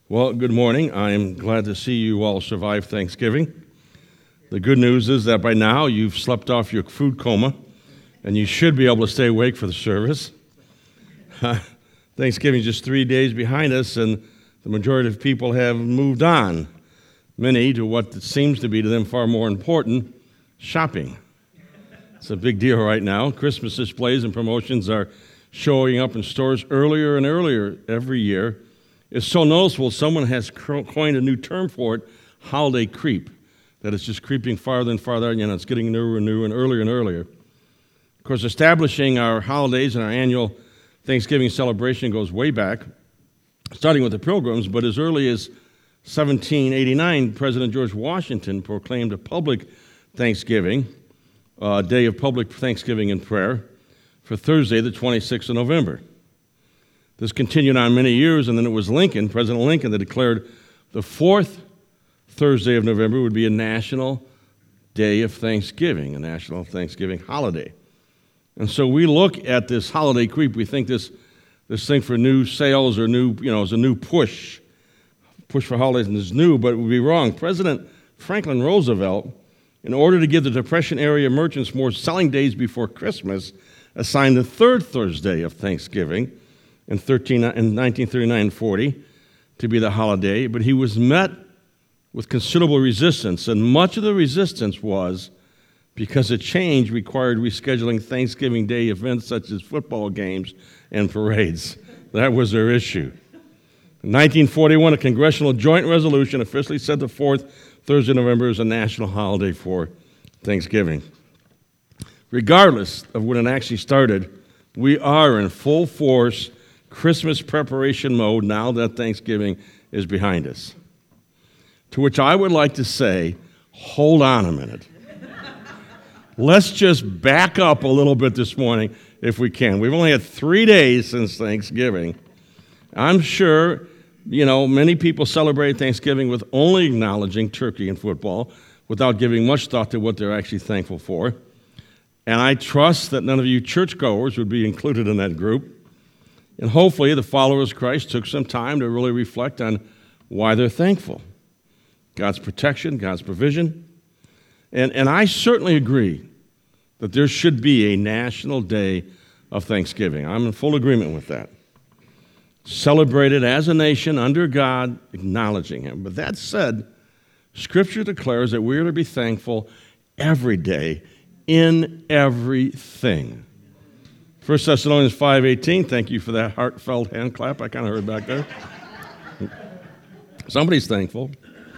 Well, good morning. I am glad to see you all survive Thanksgiving. The good news is that by now you've slept off your food coma, and you should be able to stay awake for the service. Thanksgiving is just 3 days behind us, and the majority of people have moved on, many to what seems to be to them far more important, shopping. It's a big deal right now. Christmas displays and promotions are showing up in stores earlier and earlier every year. It's so noticeable, someone has coined a new term for it, holiday creep, that it's just creeping farther and farther, it's getting newer and newer and earlier. Of course, establishing our holidays and our annual Thanksgiving celebration goes way back, starting with the Pilgrims, but as early as 1789, President George Washington proclaimed a public Thanksgiving, a day of public thanksgiving and prayer, for Thursday, the 26th of November. This continued on many years, and then it was President Lincoln, that declared the fourth Thursday of November would be a national day of Thanksgiving, a national Thanksgiving holiday. And so we look at this holiday creep, we think this thing for new sales or is a new push for holidays and is new, but it would be wrong. President Franklin Roosevelt, in order to give the Depression-area merchants more selling days before Christmas, assigned the third Thursday of Thanksgiving in 1939-40 to be the holiday, but he was met with considerable resistance, and much of the resistance was because a change required rescheduling Thanksgiving Day events such as football games and parades. That was their issue. In 1941, a congressional joint resolution officially set the fourth Thursday of November as a national holiday for Thanksgiving. Regardless of when it actually started, we are in full force Christmas preparation mode now that Thanksgiving is behind us. To which I would like to say, hold on a minute. Let's just back up a little bit this morning if we can. We've only had 3 days since Thanksgiving. I'm sure, many people celebrate Thanksgiving with only acknowledging turkey and football without giving much thought to what they're actually thankful for. And I trust that none of you churchgoers would be included in that group. And hopefully the followers of Christ took some time to really reflect on why they're thankful. God's protection, God's provision. And I certainly agree that there should be a national day of Thanksgiving. I'm in full agreement with that. Celebrated as a nation under God, acknowledging Him. But that said, Scripture declares that we're to be thankful every day in everything. 1 Thessalonians 5:18, thank you for that heartfelt hand clap I kind of heard back there. Somebody's thankful.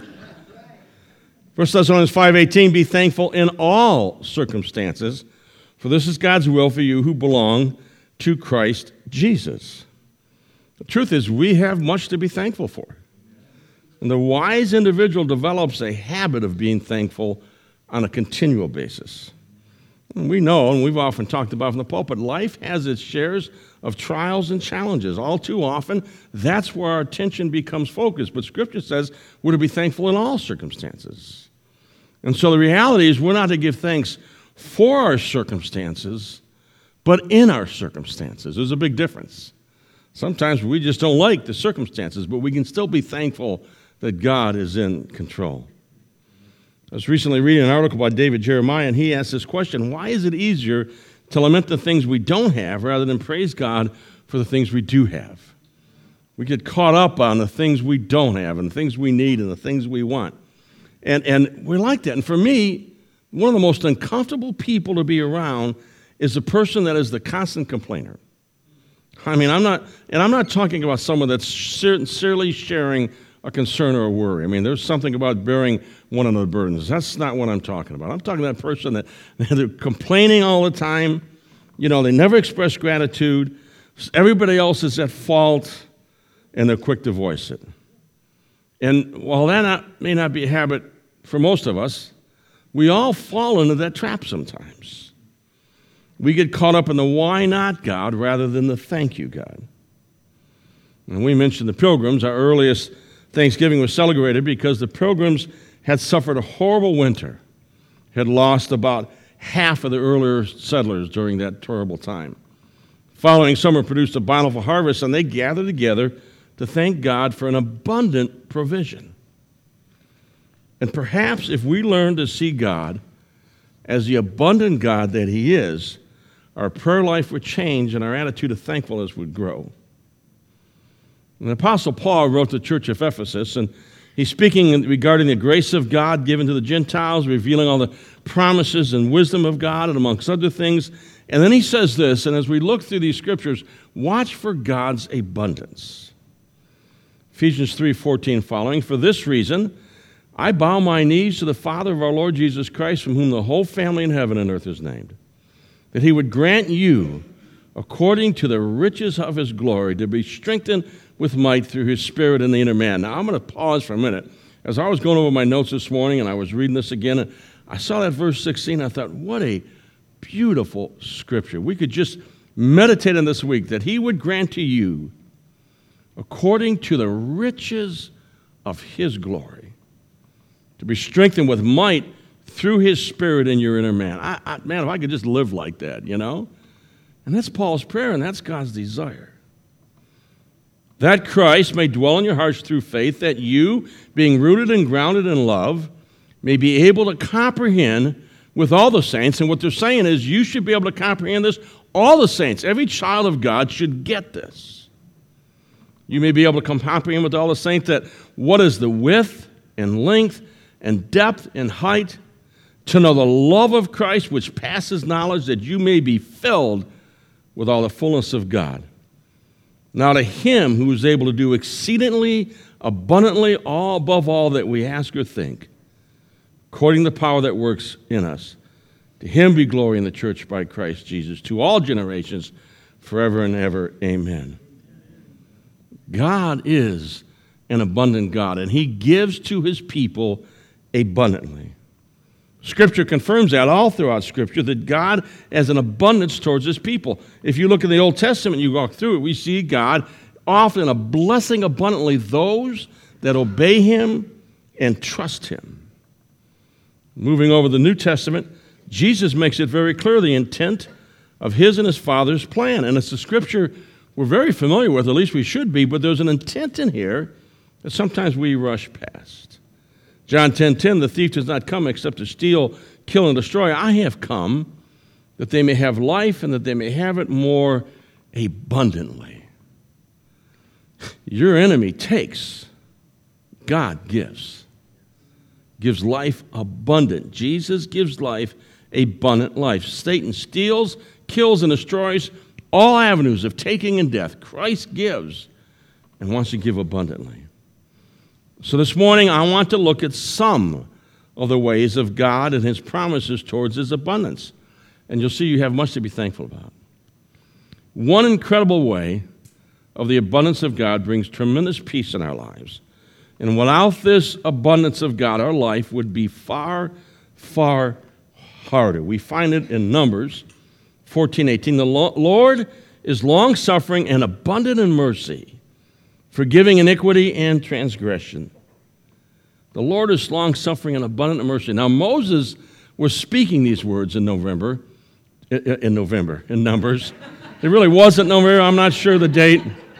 1 Thessalonians 5:18, be thankful in all circumstances, for this is God's will for you who belong to Christ Jesus. The truth is, we have much to be thankful for. And the wise individual develops a habit of being thankful on a continual basis. And we know, and we've often talked about from the pulpit, life has its shares of trials and challenges. All too often, that's where our attention becomes focused. But Scripture says we're to be thankful in all circumstances. And so the reality is we're not to give thanks for our circumstances, but in our circumstances. There's a big difference. Sometimes we just don't like the circumstances, but we can still be thankful that God is in control. I was recently reading an article by David Jeremiah, and he asked this question: why is it easier to lament the things we don't have rather than praise God for the things we do have? We get caught up on the things we don't have and the things we need and the things we want. And we're like that. And for me, one of the most uncomfortable people to be around is the person that is the constant complainer. I mean, I'm not talking about someone that's sincerely sharing a concern or a worry. I mean, there's something about bearing one another's burdens. That's not what I'm talking about. I'm talking about that person that they're complaining all the time. They never express gratitude. Everybody else is at fault, and they're quick to voice it. And while that may not be a habit for most of us, we all fall into that trap sometimes. We get caught up in the why not God rather than the thank you God. And we mentioned the Pilgrims. Our earliest Thanksgiving was celebrated because the Pilgrims had suffered a horrible winter, had lost about half of the earlier settlers during that terrible time. Following summer produced a bountiful harvest, and they gathered together to to thank God for an abundant provision. And perhaps if we learn to see God as the abundant God that He is, our prayer life would change and our attitude of thankfulness would grow. And the Apostle Paul wrote to the church of Ephesus, and he's speaking regarding the grace of God given to the Gentiles, revealing all the promises and wisdom of God, and amongst other things. And then he says this, and as we look through these scriptures, watch for God's abundance. Ephesians 3:14 following, for this reason, I bow my knees to the Father of our Lord Jesus Christ, from whom the whole family in heaven and earth is named, that He would grant you, according to the riches of His glory, to be strengthened with might through His Spirit in the inner man. Now, I'm going to pause for a minute. As I was going over my notes this morning and I was reading this again, and I saw that verse 16, I thought, what a beautiful scripture. We could just meditate on this week, that He would grant to you, according to the riches of His glory, to be strengthened with might through His Spirit in your inner man. Man, if I could just live like that, you know? And that's Paul's prayer, and that's God's desire. That Christ may dwell in your hearts through faith, that you, being rooted and grounded in love, may be able to comprehend with all the saints. And what they're saying is you should be able to comprehend this. All the saints, every child of God should get this. You may be able to comprehend with all the saints that what is the width and length and depth and height, to know the love of Christ which passes knowledge, that you may be filled with all the fullness of God. Now to Him who is able to do exceedingly abundantly all above all that we ask or think, according to the power that works in us, to Him be glory in the church by Christ Jesus, to all generations, forever and ever. Amen. God is an abundant God, and He gives to His people abundantly. Scripture confirms that all throughout Scripture, that God has an abundance towards His people. If you look in the Old Testament, you walk through it, we see God often a blessing abundantly those that obey Him and trust Him. Moving over the New Testament, Jesus makes it very clear the intent of His and His Father's plan. And it's a Scripture we're very familiar with, at least we should be, but there's an intent in here that sometimes we rush past. John 10:10, the thief does not come except to steal, kill, and destroy. I have come that they may have life and that they may have it more abundantly. Your enemy takes, God gives. Gives life abundant. Jesus gives life, abundant life. Satan steals, kills, and destroys all avenues of taking and death. Christ gives and wants to give abundantly. So this morning, I want to look at some of the ways of God and His promises towards His abundance. And you'll see you have much to be thankful about. One incredible way of the abundance of God brings tremendous peace in our lives. And without this abundance of God, our life would be far, far harder. We find it in Numbers 14:18. The Lord is long-suffering and abundant in mercy, forgiving iniquity and transgression. The Lord is long-suffering and abundant in mercy. Now, Moses was speaking these words in Numbers. It really wasn't November. I'm not sure the date.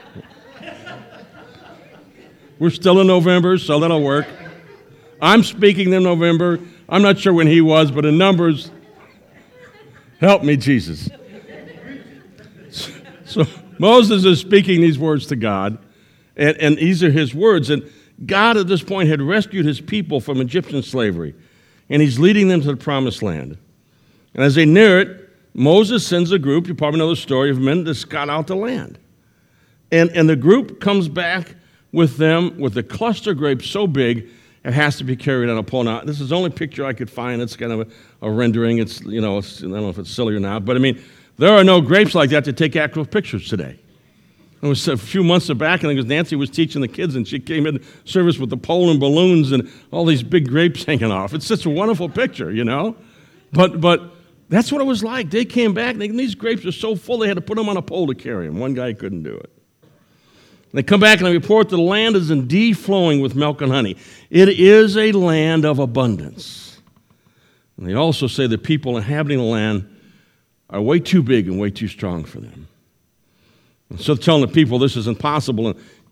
We're still in November, so that'll work. I'm speaking in November. I'm not sure when he was, but in Numbers, help me, Jesus. So Moses is speaking these words to God, and these are his words. And God at this point had rescued his people from Egyptian slavery, and he's leading them to the promised land. And as they near it, Moses sends a group, you probably know the story, of men to scout out the land. And the group comes back with them with a cluster of grapes so big it has to be carried on a pole. Now, this is the only picture I could find. It's kind of a rendering. It's, I don't know if it's silly or not, but I mean, there are no grapes like that to take actual pictures today. It was a few months back, and I think Nancy was teaching the kids, and she came in service with the pole and balloons and all these big grapes hanging off. It's such a wonderful picture, But that's what it was like. They came back, and these grapes were so full they had to put them on a pole to carry them. One guy couldn't do it. They come back and they report the land is indeed flowing with milk and honey. It is a land of abundance. And they also say the people inhabiting the land are way too big and way too strong for them. And so telling the people this is impossible and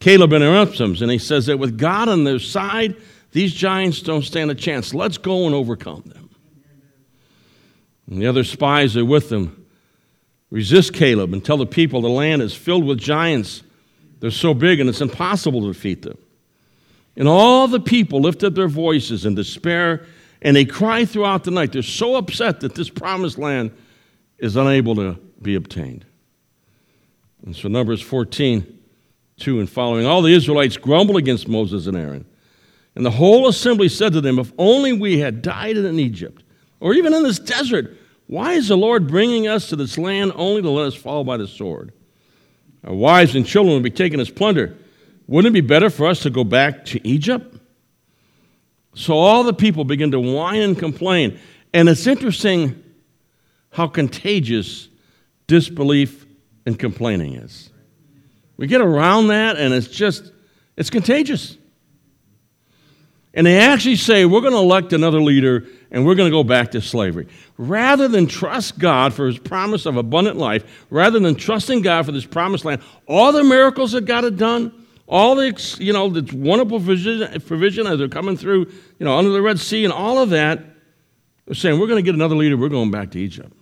Caleb interrupts him, and he says that with God on their side, these giants don't stand a chance. Let's go and overcome them. And the other spies are with them resist Caleb and tell the people the land is filled with giants. They're so big and it's impossible to defeat them. And all the people lift up their voices in despair, and they cry throughout the night. They're so upset that this promised land is unable to be obtained. And so Numbers 14:2 and following, all the Israelites grumbled against Moses and Aaron. And the whole assembly said to them, if only we had died in Egypt, or even in this desert, why is the Lord bringing us to this land only to let us fall by the sword? Our wives and children will be taken as plunder. Wouldn't it be better for us to go back to Egypt? So all the people begin to whine and complain. And it's interesting how contagious disbelief and complaining is. We get around that, and it's contagious. And they actually say, we're going to elect another leader, and we're going to go back to slavery. Rather than trust God for his promise of abundant life, rather than trusting God for this promised land, all the miracles that God had done, all the, the wonderful provision as they're coming through, under the Red Sea and all of that, they're saying, we're going to get another leader, we're going back to Egypt.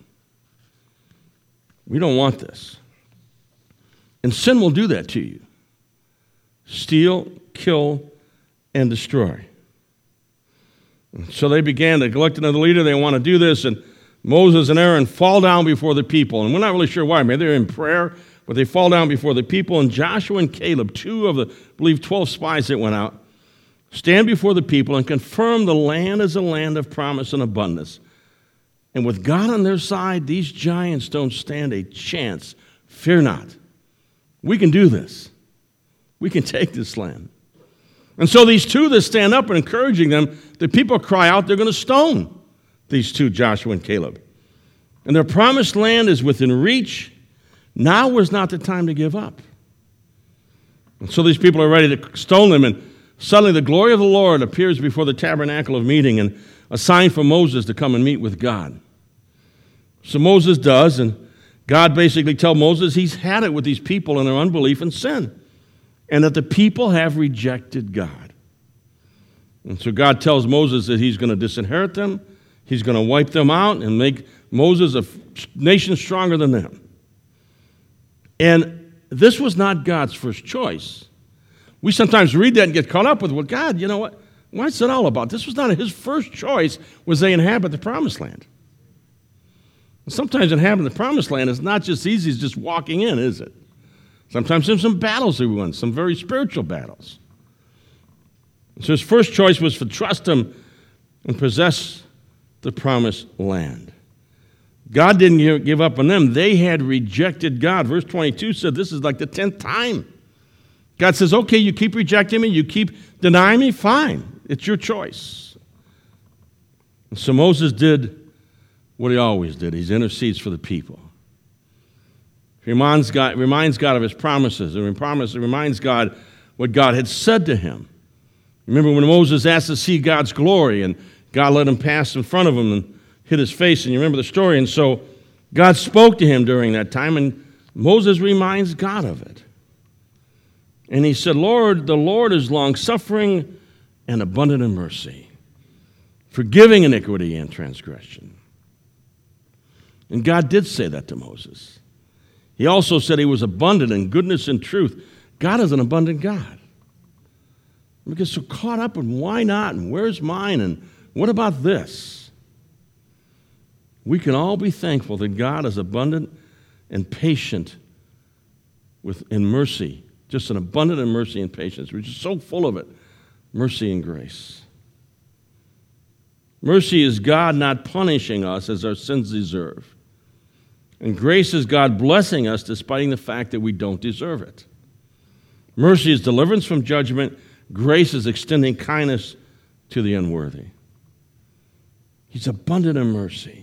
We don't want this. And sin will do that to you. Steal, kill, and destroy. So they began to elect another leader. They want to do this, and Moses and Aaron fall down before the people. And we're not really sure why. Maybe they're in prayer, but they fall down before the people. And Joshua and Caleb, two of the, I believe, 12 spies that went out, stand before the people and confirm the land is a land of promise and abundance. And with God on their side, these giants don't stand a chance. Fear not. We can do this. We can take this land. And so these two that stand up and encouraging them, the people cry out, they're going to stone these two, Joshua and Caleb. And their promised land is within reach. Now was not the time to give up. And so these people are ready to stone them, and suddenly the glory of the Lord appears before the tabernacle of meeting, and a sign for Moses to come and meet with God. So Moses does, and God basically tells Moses he's had it with these people in their unbelief and sin, and that the people have rejected God. And so God tells Moses that he's going to disinherit them, he's going to wipe them out and make Moses a nation stronger than them. And this was not God's first choice. We sometimes read that and get caught up with, well, God, you know what? What's it all about? This was not his first choice, was they inhabit the promised land. And sometimes inhabiting the promised land is not just easy as just walking in, is it? Sometimes there's some battles that we win, some very spiritual battles. So his first choice was to trust him and possess the promised land. God didn't give up on them. They had rejected God. Verse 22 said this is like the 10th time. God says, okay, you keep rejecting me, you keep denying me, fine. It's your choice. And so Moses did what he always did. He intercedes for the people. He reminds God of his promises. He reminds God what God had said to him. Remember when Moses asked to see God's glory, and God let him pass in front of him and hit his face, and you remember the story. And so God spoke to him during that time, and Moses reminds God of it. And he said, Lord, the Lord is long-suffering and abundant in mercy, forgiving iniquity and transgression. And God did say that to Moses. He also said he was abundant in goodness and truth. God is an abundant God. We get so caught up in why not, and where's mine, and what about this? We can all be thankful that God is abundant and patient in mercy, just an abundant in mercy and patience. We're just so full of it, mercy and grace. Mercy is God not punishing us as our sins deserve. And grace is God blessing us despite the fact that we don't deserve it. Mercy is deliverance from judgment. Grace is extending kindness to the unworthy. He's abundant in mercy.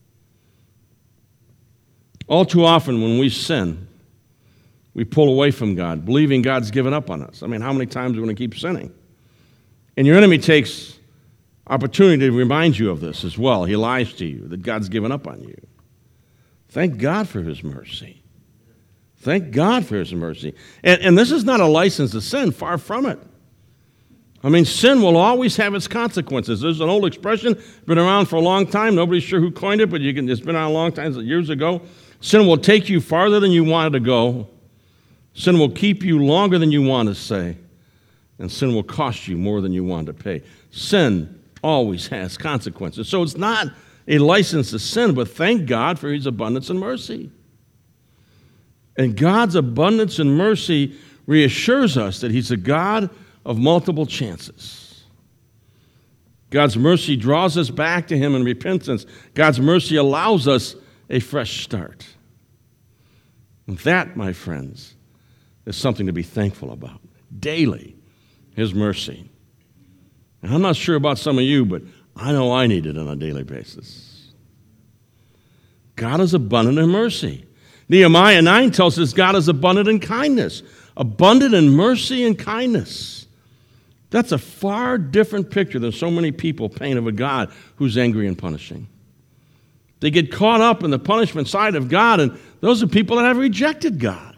All too often when we sin, we pull away from God, believing God's given up on us. I mean, how many times are we going to keep sinning? And your enemy takes opportunity to remind you of this as well. He lies to you that God's given up on you. Thank God for his mercy. Thank God for his mercy. And this is not a license to sin, far from it. I mean, sin will always have its consequences. There's an old expression, been around for a long time. Nobody's sure who coined it, but it's been around a long time, years ago. Sin will take you farther than you wanted to go. Sin will keep you longer than you want to stay. And sin will cost you more than you want to pay. Sin always has consequences. So it's not a license to sin, but thank God for his abundance and mercy. And God's abundance and mercy reassures us that he's a God of multiple chances. God's mercy draws us back to him in repentance. God's mercy allows us a fresh start. And that, my friends, is something to be thankful about. Daily, his mercy. And I'm not sure about some of you, but I know I need it on a daily basis. God is abundant in mercy. Nehemiah 9 tells us God is abundant in kindness. Abundant in mercy and kindness. That's a far different picture than so many people paint of a God who's angry and punishing. They get caught up in the punishment side of God, and those are people that have rejected God.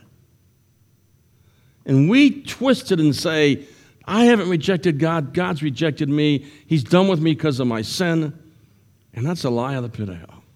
And we twist it and say, I haven't rejected God, God's rejected me, he's done with me because of my sin. And that's a lie of the pit of hell.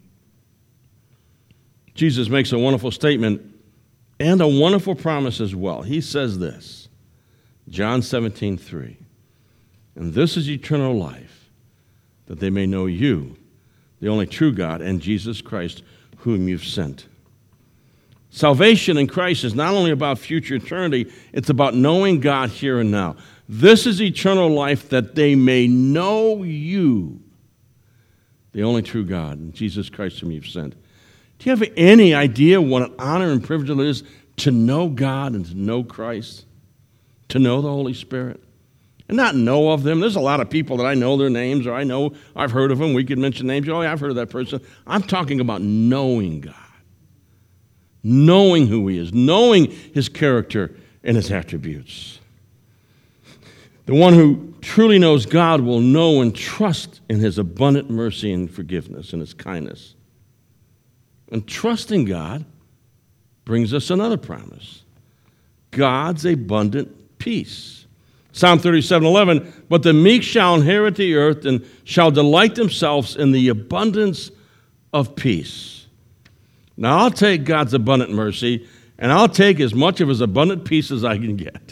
Jesus makes a wonderful statement and a wonderful promise as well. He says this, John 17:3, and this is eternal life, that they may know you, the only true God, and Jesus Christ, whom you've sent. Salvation in Christ is not only about future eternity, it's about knowing God here and now. This is eternal life, that they may know you, the only true God, and Jesus Christ whom you've sent. Do you have any idea what an honor and privilege it is to know God and to know Christ, to know the Holy Spirit, and not know of them? There's a lot of people that I know their names, or I know I've heard of them. We could mention names. Oh, yeah, I've heard of that person. I'm talking about knowing God. Knowing who he is, knowing his character and his attributes. The one who truly knows God will know and trust in his abundant mercy and forgiveness and his kindness. And trusting God brings us another promise. God's abundant peace. Psalm 37:11, but the meek shall inherit the earth and shall delight themselves in the abundance of peace. Now, I'll take God's abundant mercy, and I'll take as much of his abundant peace as I can get.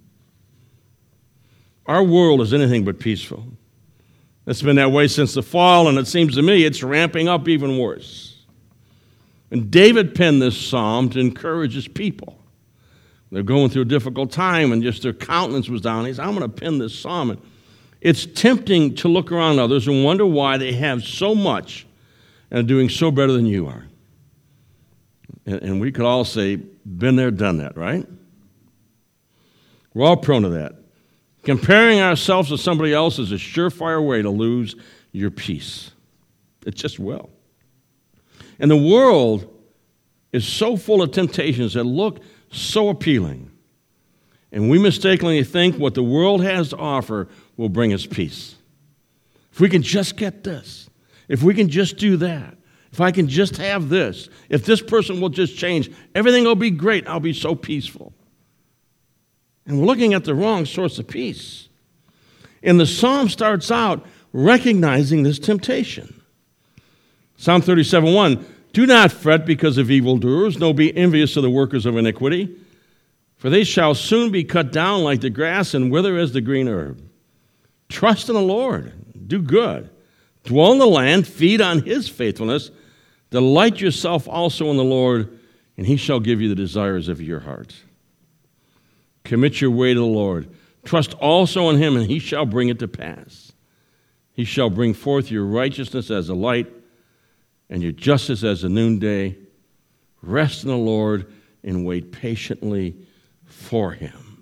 Our world is anything but peaceful. It's been that way since the fall, and it seems to me it's ramping up even worse. And David penned this psalm to encourage his people. They're going through a difficult time, and just their countenance was down. He said, I'm going to pen this psalm. And it's tempting to look around others and wonder why they have so much and are doing so better than you are. And we could all say, been there, done that, right? We're all prone to that. Comparing ourselves to somebody else is a surefire way to lose your peace. It just will. And the world is so full of temptations that look so appealing. And we mistakenly think what the world has to offer will bring us peace. If we can just get this, if we can just do that, if I can just have this, if this person will just change, everything will be great. I'll be so peaceful. And we're looking at the wrong source of peace. And the psalm starts out recognizing this temptation. Psalm 37:1, do not fret because of evildoers, nor be envious of the workers of iniquity, for they shall soon be cut down like the grass and wither as the green herb. Trust in the Lord, do good. Dwell in the land, feed on his faithfulness. Delight yourself also in the Lord, and he shall give you the desires of your heart. Commit your way to the Lord. Trust also in him, and he shall bring it to pass. He shall bring forth your righteousness as a light, and your justice as a noonday. Rest in the Lord, and wait patiently for him.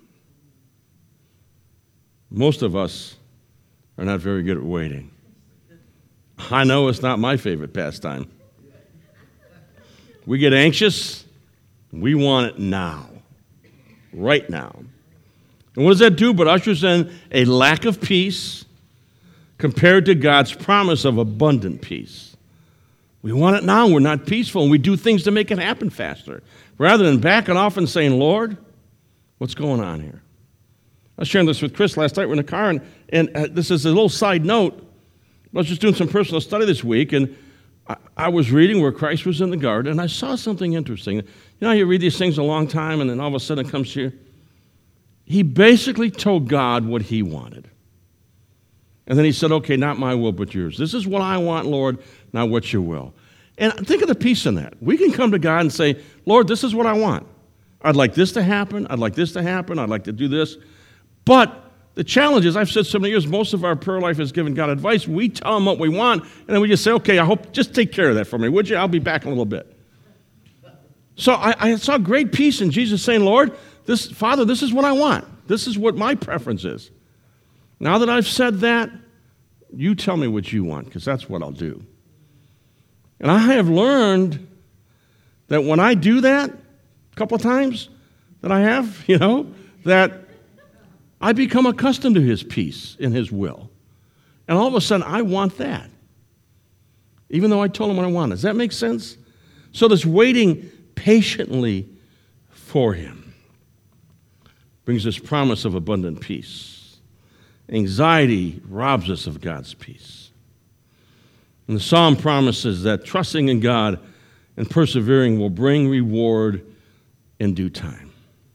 Most of us are not very good at waiting. I know it's not my favorite pastime. We get anxious. We want it now, right now. And what does that do but ushers in a lack of peace compared to God's promise of abundant peace? We want it now. We're not peaceful, and we do things to make it happen faster. rather than backing off and saying, Lord, what's going on here? I was sharing this with Chris last night. We're in the car, and this is a little side note. I was just doing some personal study this week, and I was reading where Christ was in the garden, and I saw something interesting. You know how you read these things a long time, and then all of a sudden it comes to you? He basically told God what he wanted. And then he said, okay, not my will, but yours. This is what I want, Lord, not what your will. And think of the peace in that. We can come to God and say, Lord, this is what I want. I'd like this to happen. I'd like this to happen. I'd like to do this. But the challenge is, I've said so many years, most of our prayer life is giving God advice. We tell him what we want, and then we just say, okay, I hope, just take care of that for me, would you? I'll be back in a little bit. So I saw great peace in Jesus saying, Lord, Father, this is what I want. This is what my preference is. Now that I've said that, you tell me what you want, because that's what I'll do. And I have learned that when I do that, a couple of times that I have, that I become accustomed to his peace and his will. And all of a sudden, I want that, even though I told him what I want. Does that make sense? So this waiting patiently for him brings this promise of abundant peace. Anxiety robs us of God's peace. And the psalm promises that trusting in God and persevering will bring reward in due time.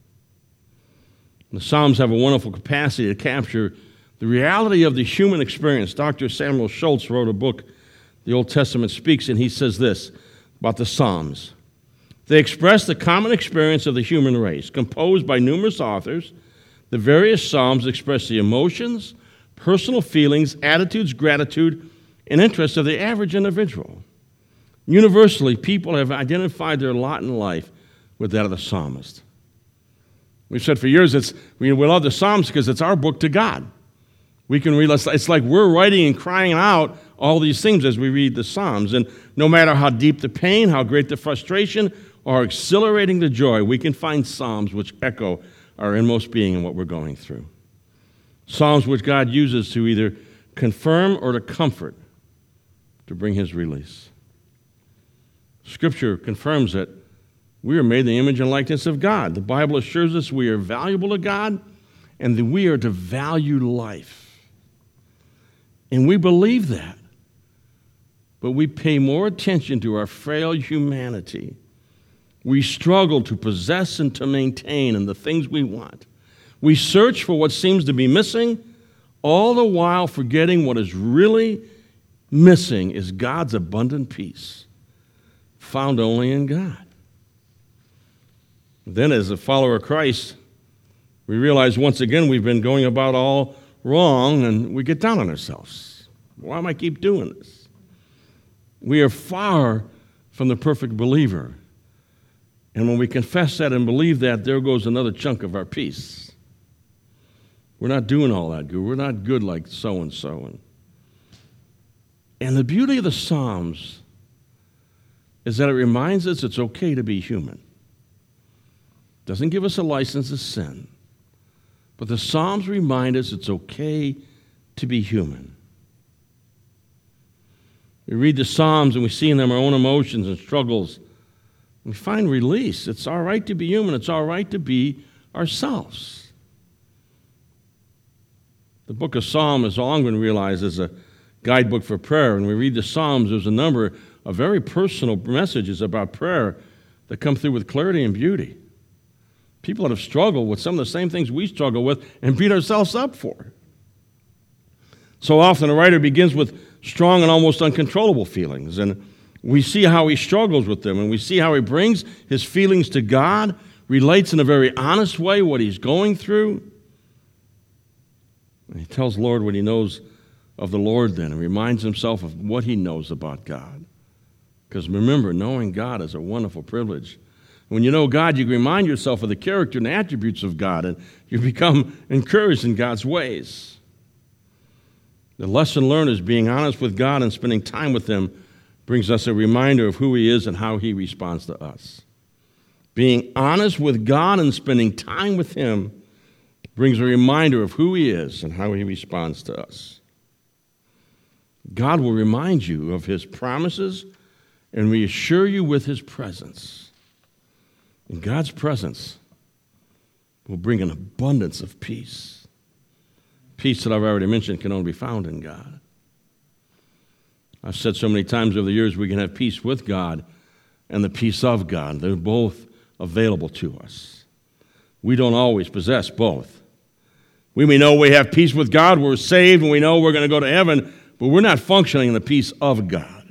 The Psalms have a wonderful capacity to capture the reality of the human experience. Dr. Samuel Schultz wrote a book, The Old Testament Speaks, and he says this about the Psalms. They express the common experience of the human race. Composed by numerous authors, the various Psalms express the emotions, personal feelings, attitudes, gratitude, and interests of the average individual. Universally, people have identified their lot in life with that of the psalmist. We've said for years we love the Psalms because it's our book to God. We can read, it's like we're writing and crying out all these things as we read the Psalms. And no matter how deep the pain, how great the frustration, or exhilarating the joy, we can find Psalms which echo our inmost being and what we're going through. Psalms which God uses to either confirm or to comfort, to bring his release. Scripture confirms that we are made in the image and likeness of God. The Bible assures us we are valuable to God and that we are to value life. And we believe that. But we pay more attention to our frail humanity. We struggle to possess and to maintain in the things we want. We search for what seems to be missing, all the while forgetting what is really missing is God's abundant peace, found only in God. Then, as a follower of Christ, we realize once again we've been going about all wrong, and we get down on ourselves. Why am I keep doing this? We are far from the perfect believer. And when we confess that and believe that, there goes another chunk of our peace. We're not doing all that good. We're not good like so-and-so. And the beauty of the Psalms is that it reminds us it's okay to be human. It doesn't give us a license to sin. But the Psalms remind us it's okay to be human. We read the Psalms and we see in them our own emotions and struggles. We find release. It's all right to be human. It's all right to be ourselves. The book of Psalms has long been realized as a guidebook for prayer. When we read the Psalms, there's a number of very personal messages about prayer that come through with clarity and beauty. People that have struggled with some of the same things we struggle with and beat ourselves up for. So often a writer begins with strong and almost uncontrollable feelings, and we see how he struggles with them, and we see how he brings his feelings to God, relates in a very honest way what he's going through. And he tells the Lord what he knows of the Lord then, and reminds himself of what he knows about God. Because remember, knowing God is a wonderful privilege. When you know God, you can remind yourself of the character and attributes of God, and you become encouraged in God's ways. The lesson learned is being honest with God and spending time with him brings us a reminder of who he is and how he responds to us. Being honest with God and spending time with him brings a reminder of who he is and how he responds to us. God will remind you of his promises and reassure you with his presence. And God's presence will bring an abundance of peace. Peace that I've already mentioned can only be found in God. I've said so many times over the years we can have peace with God and the peace of God. They're both available to us. We don't always possess both. We may know we have peace with God, we're saved, and we know we're going to go to heaven, but we're not functioning in the peace of God.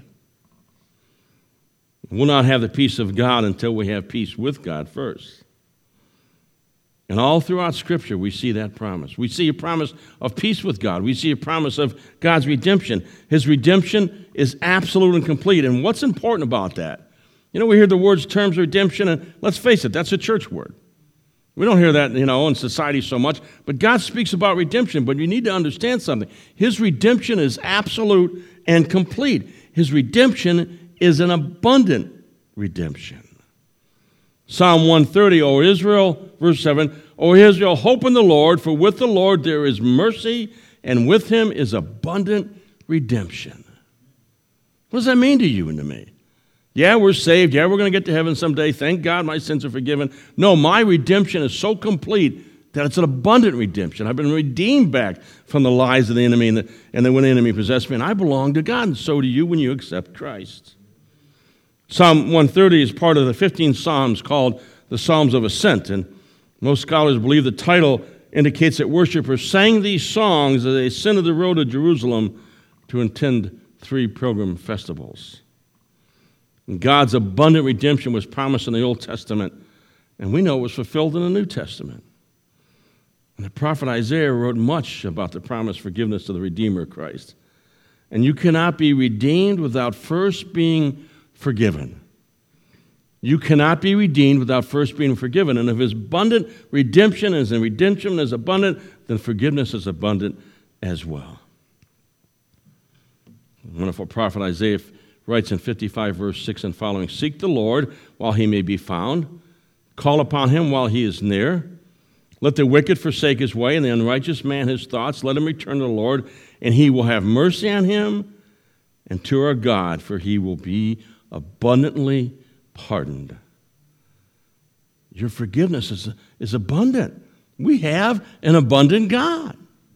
We'll not have the peace of God until we have peace with God first. And all throughout Scripture, we see that promise. We see a promise of peace with God. We see a promise of God's redemption. His redemption is absolute and complete. And what's important about that? You know, we hear the words, terms, redemption, and let's face it, that's a church word. We don't hear that, in society so much, but God speaks about redemption, but you need to understand something. His redemption is absolute and complete. His redemption is an abundant redemption. Psalm 130, O Israel, verse 7, O Israel, hope in the Lord, for with the Lord there is mercy, and with him is abundant redemption. What does that mean to you and to me? Yeah, we're saved. Yeah, we're going to get to heaven someday. Thank God my sins are forgiven. No, my redemption is so complete that it's an abundant redemption. I've been redeemed back from the lies of the enemy and when the enemy possessed me, and I belong to God, and so do you when you accept Christ. Psalm 130 is part of the 15 Psalms called the Psalms of Ascent, and most scholars believe the title indicates that worshipers sang these songs as they ascended the road to Jerusalem to attend 3 pilgrim festivals. And God's abundant redemption was promised in the Old Testament, and we know it was fulfilled in the New Testament. And the prophet Isaiah wrote much about the promised forgiveness of the Redeemer Christ. And you cannot be redeemed without first being forgiven. You cannot be redeemed without first being forgiven. And if his abundant redemption is abundant, then forgiveness is abundant as well. The wonderful prophet Isaiah writes in 55 verse 6 and following, seek the Lord while he may be found. Call upon him while he is near. Let the wicked forsake his way and the unrighteous man his thoughts. Let him return to the Lord, and he will have mercy on him, and to our God, for he will be abundantly pardoned. Your forgiveness is abundant. We have an abundant God.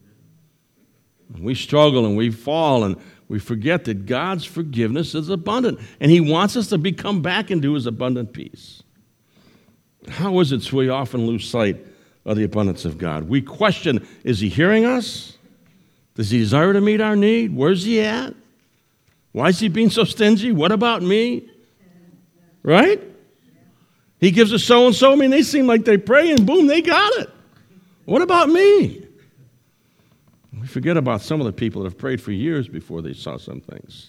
We struggle and we fall and we forget that God's forgiveness is abundant, and he wants us to come back into his abundant peace. How is it so we often lose sight of the abundance of God? We question, is he hearing us? Does he desire to meet our need? Where's he at? Why is he being so stingy? What about me? Right? He gives us so-and-so. I mean, they seem like they pray and boom, they got it. What about me? We forget about some of the people that have prayed for years before they saw some things.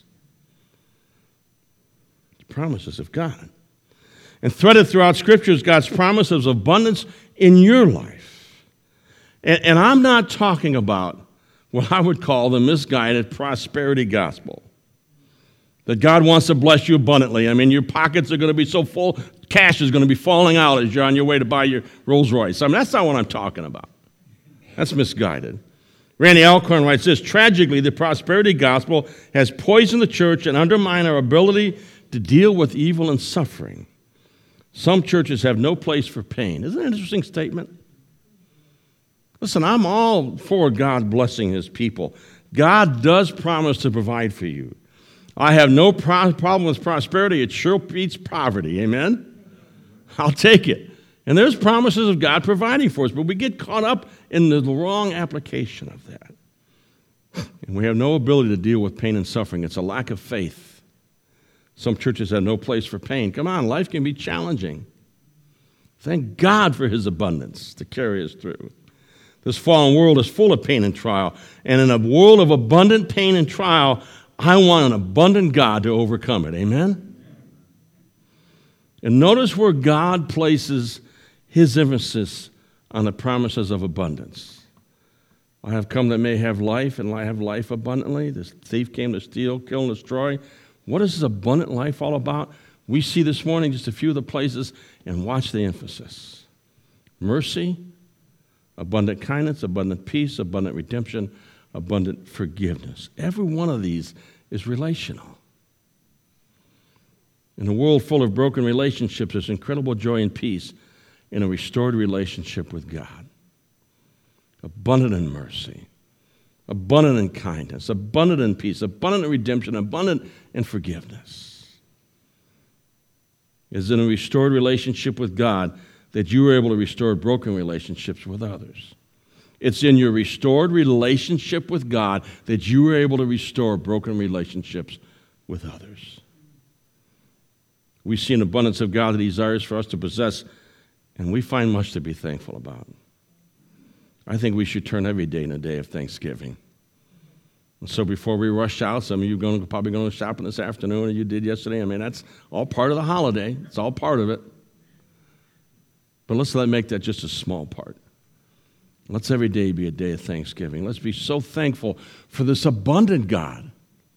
The promises of God. And threaded throughout Scripture is God's promises of abundance in your life. And I'm not talking about what I would call the misguided prosperity gospel. That God wants to bless you abundantly. I mean, your pockets are going to be so full, cash is going to be falling out as you're on your way to buy your Rolls Royce. I mean, that's not what I'm talking about. That's misguided. Randy Alcorn writes this, tragically, the prosperity gospel has poisoned the church and undermined our ability to deal with evil and suffering. Some churches have no place for pain. Isn't that an interesting statement? Listen, I'm all for God blessing his people. God does promise to provide for you. I have no problem with prosperity. It sure beats poverty. Amen? I'll take it. And there's promises of God providing for us, but we get caught up in the wrong application of that. And we have no ability to deal with pain and suffering. It's a lack of faith. Some churches have no place for pain. Come on, life can be challenging. Thank God for his abundance to carry us through. This fallen world is full of pain and trial. And in a world of abundant pain and trial, I want an abundant God to overcome it. Amen? And notice where God places his emphasis on the promises of abundance. I have come that may have life, and I have life abundantly. This thief came to steal, kill, and destroy. What is this abundant life all about? We see this morning just a few of the places, and watch the emphasis. Mercy, abundant kindness, abundant peace, abundant redemption, abundant forgiveness. Every one of these is relational. In a world full of broken relationships, there's incredible joy and peace in a restored relationship with God. Abundant in mercy, abundant in kindness, abundant in peace, abundant in redemption, abundant in forgiveness. It's in a restored relationship with God that you are able to restore broken relationships with others. It's in your restored relationship with God that you are able to restore broken relationships with others. We see an abundance of God that He desires for us to possess, and we find much to be thankful about. I think we should turn every day into a day of thanksgiving. And so before we rush out, some of you are probably going to shopping this afternoon, and you did yesterday. I mean, that's all part of the holiday. It's all part of it. But let's not make that just a small part. Let's every day be a day of thanksgiving. Let's be so thankful for this abundant God.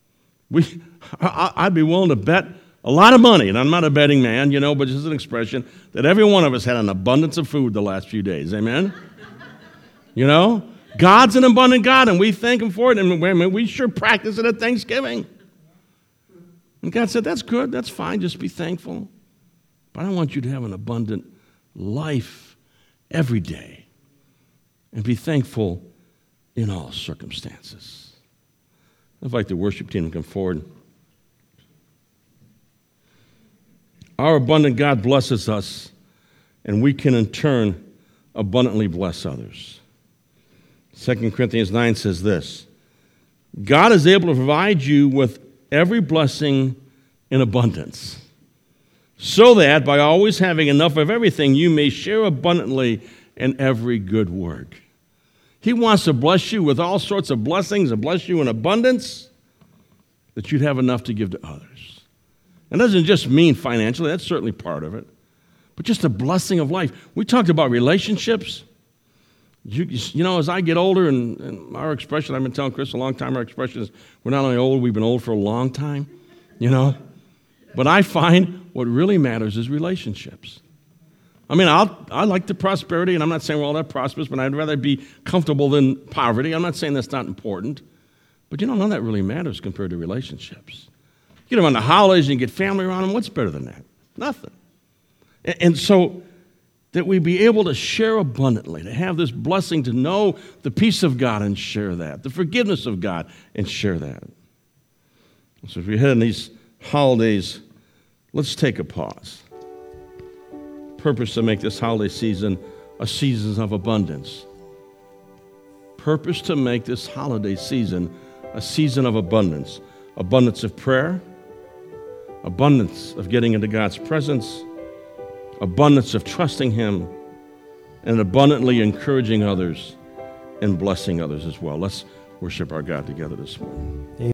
I'd be willing to bet a lot of money, and I'm not a betting man, but just an expression, that every one of us had an abundance of food the last few days. Amen? God's an abundant God, and we thank Him for it, and we sure practice it at Thanksgiving. And God said, that's good, that's fine, just be thankful. But I want you to have an abundant life every day and be thankful in all circumstances. I'd invite the worship team to come forward. Our abundant God blesses us, and we can in turn abundantly bless others. 2 Corinthians 9 says this: God is able to provide you with every blessing in abundance, so that by always having enough of everything, you may share abundantly in every good work. He wants to bless you with all sorts of blessings and bless you in abundance, that you'd have enough to give to others. It doesn't just mean financially, that's certainly part of it, but just a blessing of life. We talked about relationships. As I get older, and our expression, I've been telling Chris a long time, our expression is we're not only old, we've been old for a long time, But I find what really matters is relationships. I mean, I like the prosperity, and I'm not saying we're all that prosperous, but I'd rather be comfortable than poverty. I'm not saying that's not important. But none of that really matters compared to relationships. You get them on the holidays and you get family around them. What's better than that? Nothing. And so that we be able to share abundantly, to have this blessing, to know the peace of God and share that, the forgiveness of God and share that. So if we head in these holidays, let's take a pause. Purpose to make this holiday season a season of abundance. Purpose to make this holiday season a season of abundance. Abundance of prayer, abundance of getting into God's presence, abundance of trusting Him, and abundantly encouraging others and blessing others as well. Let's worship our God together this morning.